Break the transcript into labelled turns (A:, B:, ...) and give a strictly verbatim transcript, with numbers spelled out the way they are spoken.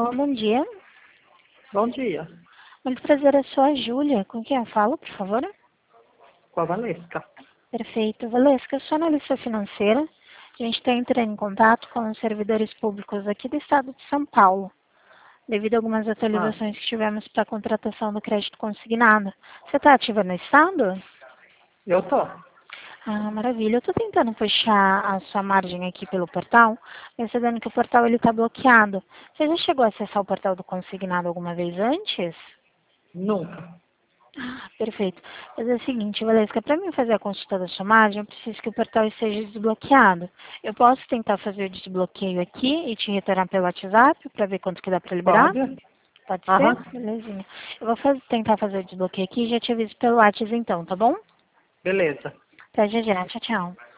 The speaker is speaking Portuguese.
A: Bom dia.
B: Bom dia.
A: Muito prazer, eu sou a Júlia. Com quem eu falo, por favor?
B: Com a Valesca.
A: Perfeito. Valesca, eu sou analista financeira. A gente está entrando em contato com os servidores públicos aqui do estado de São Paulo, devido a algumas
B: Ah,
A: atualizações que tivemos para a contratação do crédito consignado. Você está ativa no estado?
B: eu tô.
A: Ah, maravilha. Eu estou tentando puxar a sua margem aqui pelo portal, percebendo que o portal está bloqueado. Você já chegou a acessar o portal do consignado alguma vez antes?
B: Nunca.
A: Ah, perfeito. Mas é o seguinte, Valesca, para mim fazer a consulta da sua margem, eu preciso que o portal esteja desbloqueado. Eu posso tentar fazer o desbloqueio aqui e te retornar pelo WhatsApp para ver quanto que dá para liberar?
B: Pode?
A: Pode ser?
B: Aham.
A: Belezinha. Eu vou fazer- tentar fazer o desbloqueio aqui e já te aviso pelo WhatsApp então, tá bom?
B: Beleza.
A: Até já já. Tchau, tchau.